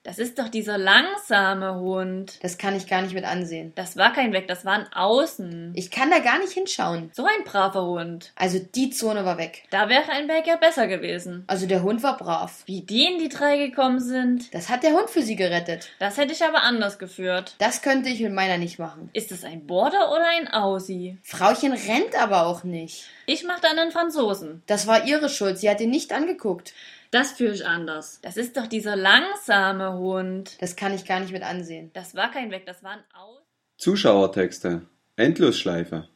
Das ist doch dieser langsame Hund. Das kann ich gar nicht mit ansehen. Das war kein Weg, das war ein Außen. Ich kann da gar nicht hinschauen. So ein braver Hund. Also die Zone war weg. Da wäre ein Berg ja besser gewesen. Also der Hund war brav. Wie die in die drei gekommen sind, Das hat der Hund für sie gerettet. das hätte ich aber anders geführt. Das könnte ich mit meiner nicht machen. Ist es ein Border oder ein Aussie? Frauchen rennt aber auch nicht. Ich mach dann einen Franzosen. Das war ihre Schuld. Sie hat ihn nicht angeguckt. Das fühle ich anders. Das ist doch dieser langsame Hund. Das kann ich gar nicht mit ansehen. Das war kein Weg, das war ein Aus. Zuschauertexte. Endlosschleife.